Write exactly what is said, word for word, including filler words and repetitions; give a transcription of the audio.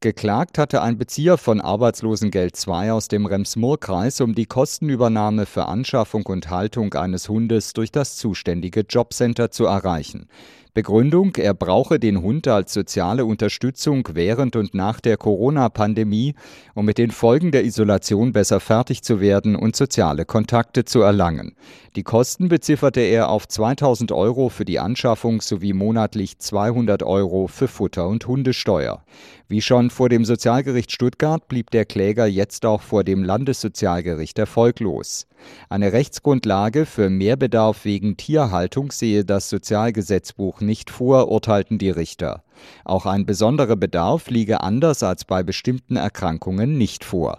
Geklagt hatte ein Bezieher von Arbeitslosengeld zwei aus dem Rems-Murr-Kreis um die Kostenübernahme für Anschaffung und Haltung eines Hundes durch das zuständige Jobcenter zu erreichen. Begründung, er brauche den Hund als soziale Unterstützung während und nach der Corona-Pandemie, um mit den Folgen der Isolation besser fertig zu werden und soziale Kontakte zu erlangen. Die Kosten bezifferte er auf zweitausend Euro für die Anschaffung sowie monatlich zweihundert Euro für Futter und Hundesteuer. Wie schon vor dem Sozialgericht Stuttgart blieb der Kläger jetzt auch vor dem Landessozialgericht erfolglos. Eine Rechtsgrundlage für Mehrbedarf wegen Tierhaltung sehe das Sozialgesetzbuch nicht vor, urteilten die Richter. Auch ein besonderer Bedarf liege anders als bei bestimmten Erkrankungen nicht vor.